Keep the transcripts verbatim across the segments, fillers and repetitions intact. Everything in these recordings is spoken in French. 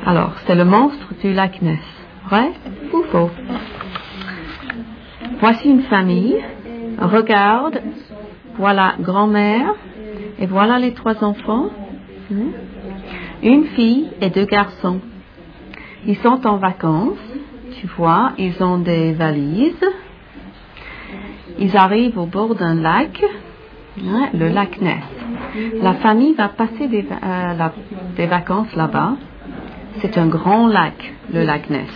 Alors, c'est le monstre du lac Ness. Vrai ou faux? Voici une famille. Regarde, voilà grand-mère et voilà les trois enfants. Une fille et deux garçons. Ils sont en vacances. Tu vois, ils ont des valises. Ils arrivent au bord d'un lac, hein, le lac Ness. La famille va passer des, euh, la, des vacances là-bas. C'est un grand lac, le lac Ness.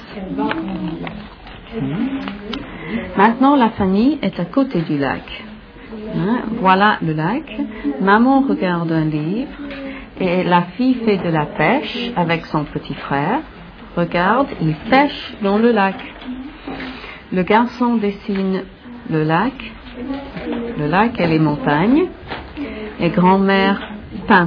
Maintenant, la famille est à côté du lac. Hein, voilà le lac. Maman regarde un livre et la fille fait de la pêche avec son petit frère. Regarde, il pêche dans le lac. Le garçon dessine le lac, le lac et les montagnes, et grand-mère peint.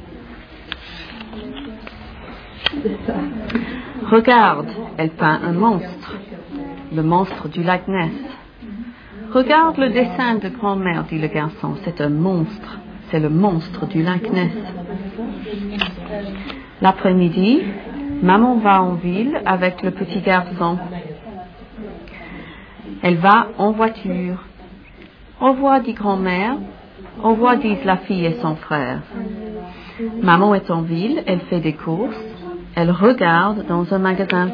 Regarde, elle peint un monstre, le monstre du lac Ness. Regarde le dessin de grand-mère, dit le garçon, c'est un monstre, c'est le monstre du lac Ness. L'après-midi, maman va en ville avec le petit garçon. Elle va en voiture. Au revoir, dit grand-mère. Au revoir, disent la fille et son frère. Maman est en ville, elle fait des courses. Elle regarde dans un magasin.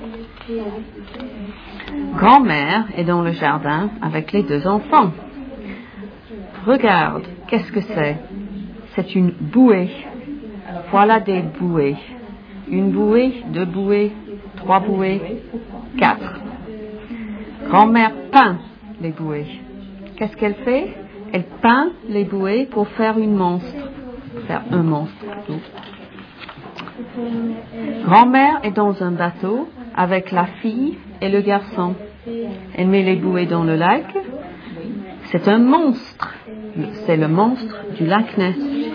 Grand-mère est dans le jardin avec les deux enfants. Regarde, qu'est-ce que c'est? C'est une bouée. Voilà des bouées. Une bouée, deux bouées, trois bouées, quatre. Grand-mère peint les bouées. Qu'est-ce qu'elle fait? Elle peint les bouées pour faire une monstre. Faire un monstre plutôt. Grand-mère est dans un bateau avec la fille et le garçon. Elle met les bouées dans le lac. C'est un monstre. C'est le monstre du lac Ness.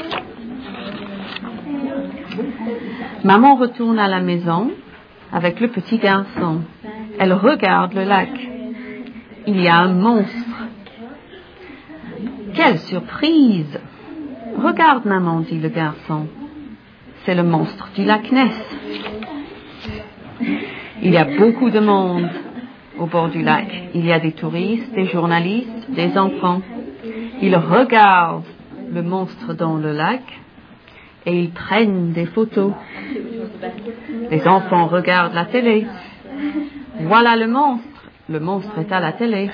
Maman retourne à la maison avec le petit garçon. Elle regarde le lac. Il y a un monstre. Quelle surprise! Regarde, maman, dit le garçon. C'est le monstre du lac Ness. Il y a beaucoup de monde au bord du lac. Il y a des touristes, des journalistes, des enfants. Ils regardent le monstre dans le lac et ils prennent des photos. Les enfants regardent la télé. Voilà le monstre. Le monstre est à la télé.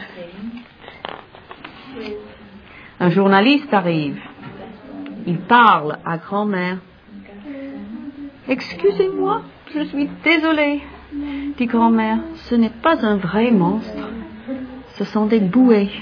Un journaliste arrive. Il parle à grand-mère. Excusez-moi, je suis désolée, dit grand-mère. Ce n'est pas un vrai monstre. Ce sont des bouées.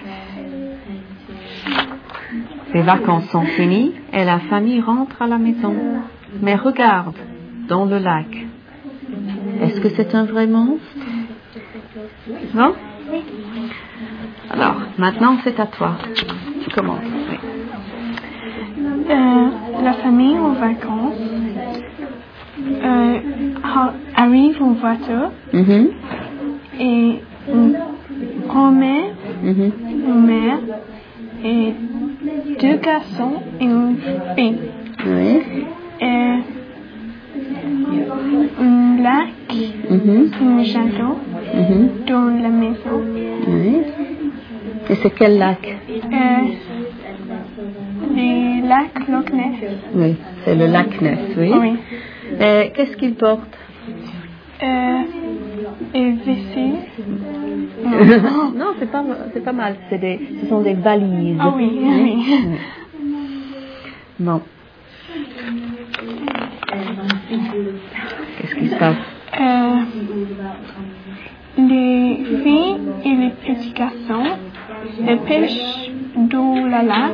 Les vacances sont finies et la famille rentre à la maison. Mais regarde, dans le lac. Est-ce que c'est un vrai monstre? Non? Alors, maintenant c'est à toi. Tu commences. Oui. Euh, la famille en vacances euh, arrive en voiture Mm-hmm. et une grand-mère, Mm-hmm. une mère et deux garçons et une fille. Oui. Et un lac, Mm-hmm. un château Mm-hmm. dans la maison. Oui. Et c'est quel lac? Euh, le lac Loch Ness. Oui, c'est le lac Ness, oui. Oui. Et qu'est-ce qu'il porte? Euh, et vaisselle. Non, non, c'est pas, c'est pas mal. C'est des, ce sont des valises. Ah oui, oui. Oui. Bon. Qu'est-ce qui se passe? Euh, les filles et les petits garçons elles pêchent dans le lac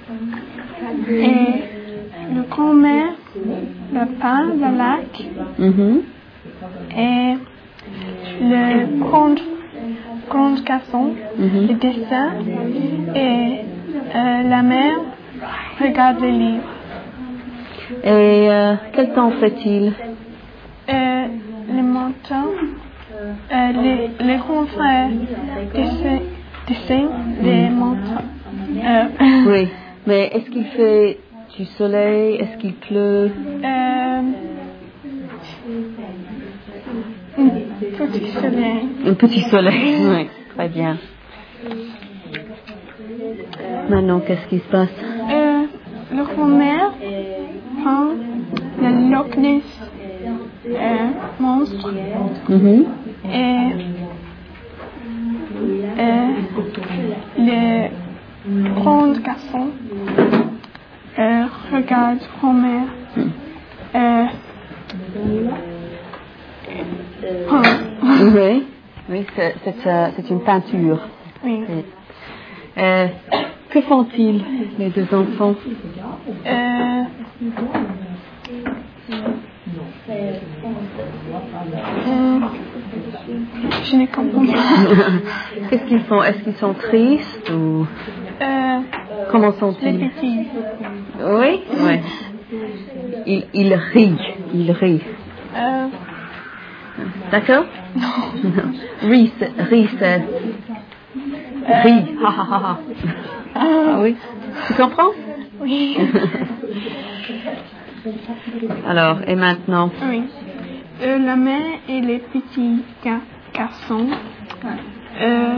et le grand-mère le peint le lac Mm-hmm. et le grand, grand garçon Mm-hmm. le dessin et euh, la mère regarde le livre. Et euh, quel temps fait-il? Euh, le matin, euh, les, les grands frères dessinent, dessinent les montagnes. Euh, Oui, mais est-ce qu'il fait du soleil? Est-ce qu'il pleut? euh, Un petit soleil. Un petit soleil, oui, très bien. Maintenant, qu'est-ce qui se passe? Euh, le grand-mère prend le Loch Ness euh, monstre Mhm. et euh, le grand garçon euh, regarde grand-mère euh, peint. Oui, oui, c'est, c'est, euh, c'est une peinture. Oui. Oui. Euh, que font-ils, les deux enfants? Euh, euh, je ne comprends pas. Qu'est-ce qu'ils font? Est-ce qu'ils sont tristes ou Euh, comment les sont-ils? petits. Oui, oui. Ils, ils rient, ils rient. Euh, D'accord? non. Rire, c'est, rire, c'est rire. Ha, ha, ha, ha. Ah oui. Tu comprends? Oui. Alors, et maintenant? Oui. Euh, la mère et les petits ga- garçons. Euh,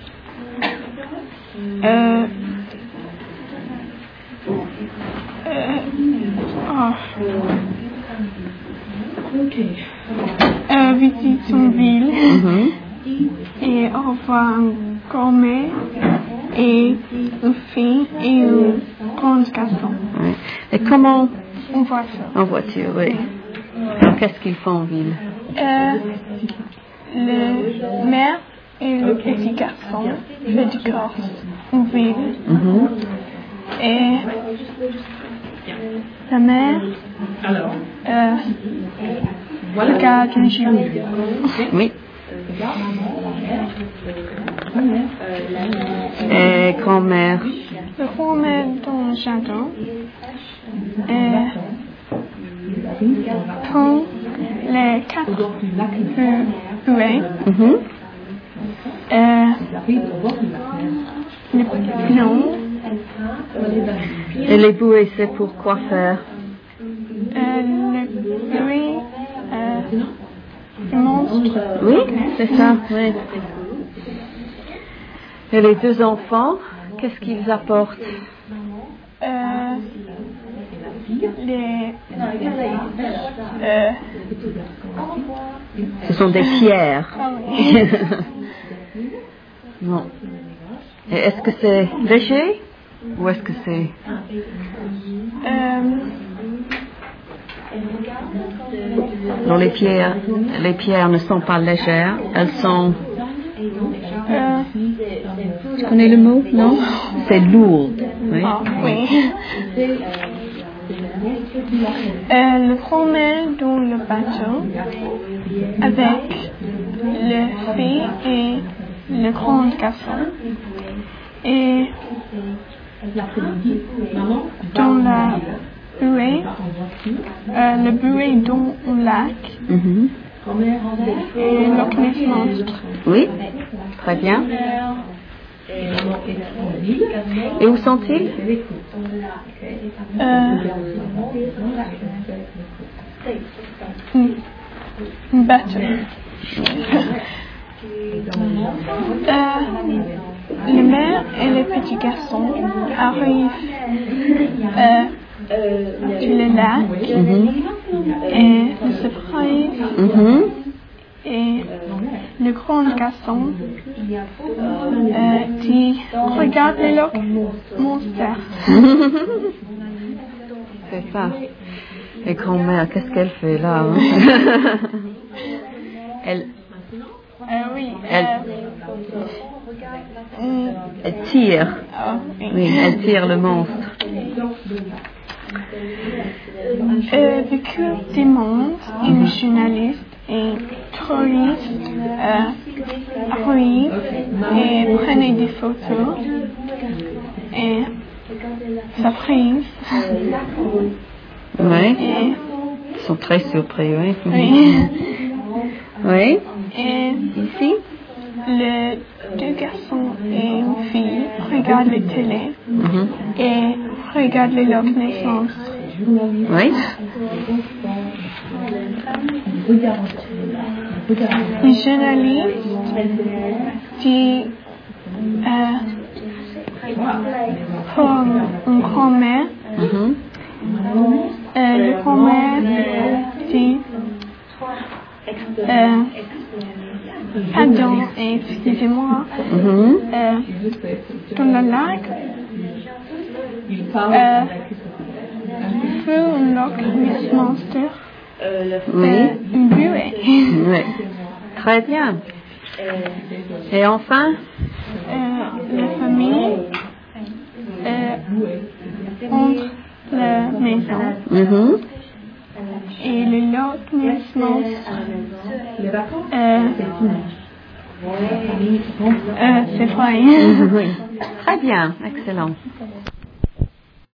euh, euh, oh. Euh, visitent une ville Mhm. et on voit un grand-mère et une fille et un grand garçon. Oui. Et comment? On voit ça. En voiture, oui. Alors, qu'est-ce qu'ils font en ville? Euh, le mère et le petit garçon fait du course en ville. Mhm. Et la mère euh, regarde un jeu. Oui. Et grand-mère? Le grand-mère dans le jardin et prend les quatre bouées. Mhm. Euh, le plomb. Et les bouées, c'est pour quoi faire? Euh, le bruit euh, du monstre. Oui, c'est ça, oui. Et les deux enfants, qu'est-ce qu'ils apportent? Euh, les, euh, Ce sont des pierres. ah oui. Non. Et est-ce que c'est léger? Ou est-ce que c'est... Euh, Non, les pierres, les pierres ne sont pas légères. Elles sont... euh, Tu connais le mot? Non? C'est lourd. Oui. ah, oui. Euh, le grand-mère dans le bateau avec le fille et le grand garçon. Et dans la buée, euh, le buée dans un lac Mhm. et Loch Ness monstre. Oui, très bien. Et où sont-ils? Euh, un, un bateau. Euh, les mères et les petits garçons arrivent euh, sur le lac Mhm. et ils se privent Mhm. et le grand garçon euh, dit regarde les Loch monstres. C'est ça. Et grand-mère, qu'est-ce qu'elle fait là, hein? Elle, Euh, oui. Elle- Euh, mm, elle tire. oh, oui. Oui, elle tire le monstre. Euh, le cure du monde, une journaliste et touriste euh, arrive et prenait des photos et surprise. Oui. Et, Ils sont très surpris, oui. oui. Oui. Et Ici? les deux garçons et une fille regardent la télé Mhm. et regardent les Loch Ness monstres. Oui. Les journalistes dit euh, pour une grand-mère. Mhm. Euh, le grand-mère dit euh, pardon, excusez-moi, Mhm. euh, dans le lac, euh, feu un Loch Ness Monster, Oui. euh, une buée. Oui. Très bien. Et enfin, Euh, la famille euh, entre la maison mhm. et le Loch Ness Monster. Euh, euh, c'est vrai. Oui. Très bien, excellent.